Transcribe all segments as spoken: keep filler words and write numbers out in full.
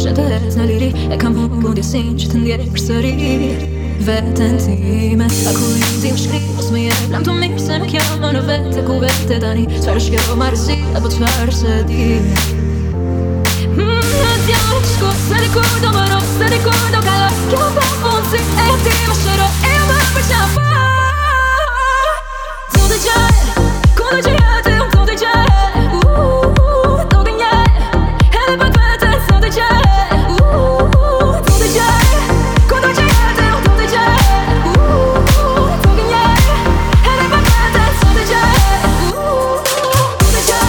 që të hes në liri. E kam humbur ndjesin që të ndjej përsëri veten time. A ku i ti më shkri, mos më jep lam të mirë se nuk jam më në vete ku vete tani. Çfarë është kjo marrësi, apo çfarë se di? Mmm, ti jam shko, se ricordo moro, se ricordo calor. Che un po' fonzi, e ti më shëro, e më përqaf. Todo dia, quando dia te un todo dia. Uh, todo dia, ele vai ver todo dia. Uh, todo dia, quando dia te un todo dia. Uh, todo dia, ele vai ver todo dia. Uh, todo dia.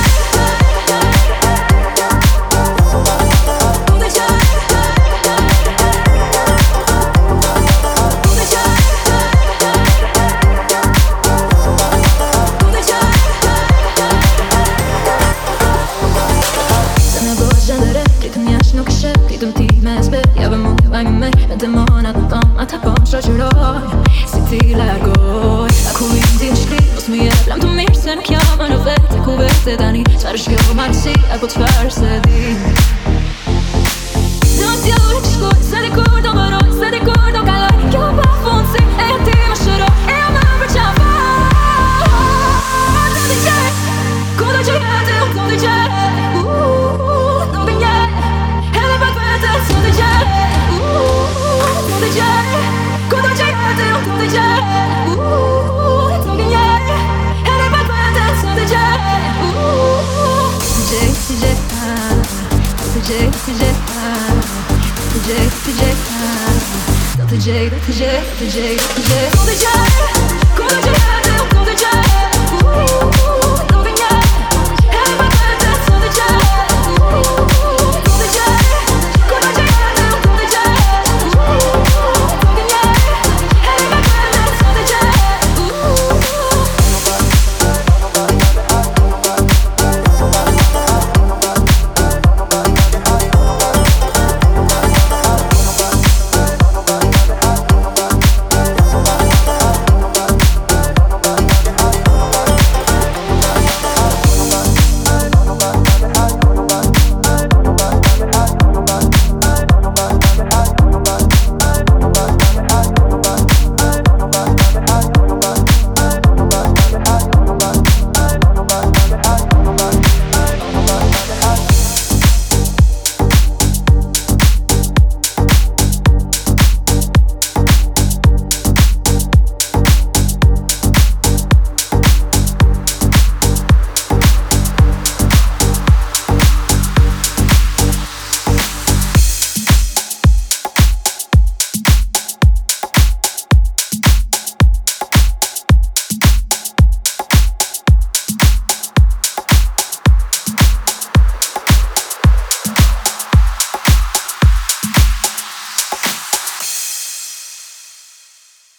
Ritëm ti me zbe, jave mu vaj me me. Me demonat në tom, ata po më shoqëroj. Si ti largoj, a ku i ti më shkri, mos më jep lam të mirë se nuk jam më në vete ku vete tani. Çfarë është kjo marrësi, apo çfarë se di? Do t'ja u shkoj, se ricordo moro, se ricordo calor. Che un po' fonzi, e ti më shëro, e më përqaf. Do t'i gjej, quando ci vede un do t'i gjej. Uh, do t'i gjej. Todo dia, uh, todo dia, quando dia te un todo dia, uh, todo dia, ele vai ver todo dia, uh, todo dia, todo dia, todo dia, todo dia, todo dia, todo dia, todo dia, todo dia, todo dia, todo dia, quando dia